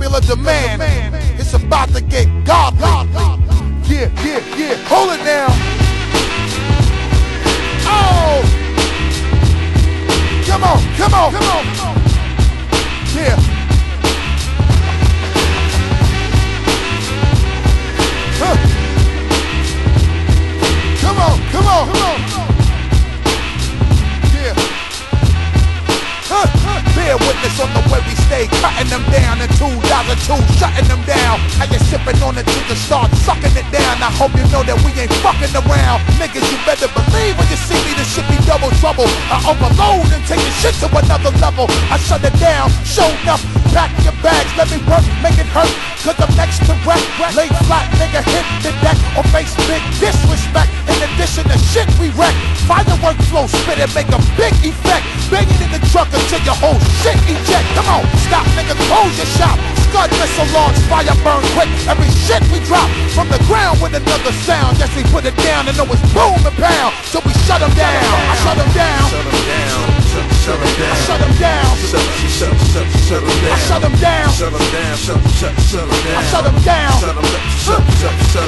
popular demand. It's about to get godly. Yeah, yeah, yeah. Hold it now. Oh! Come on, come on, come on. Yeah. Huh. Come on, come on, come on. Yeah. Bear witness on the way we stay, cutting them down in 2002, shutting them down. How you sipping on it till you start sucking it down. I hope you know that we ain't fucking around. Niggas, you better believe when you see me, this shit be double trouble. I overload and take your shit to another level. I shut it down, show enough. Pack your bags, let me work, make it hurt. Cause I'm next to wreck. Lay flat, nigga, hit the deck or face big disrespect. In addition to shit we wreck. Firework flow, spit it, make a big effect. Banging in the truck until your whole shit eject. Come on, stop, nigga, close your shop. Scud missile launch, fire burn quick. Every shit we drop from the ground with another sound. Yes, we put it down and know it's boom and pound. So we shut them down. I shut them down. Shut them down. Shut them down. I shut them down. Shut them down. I shut them down. Shut them down. Shut them down. I shut them down. Shut them down.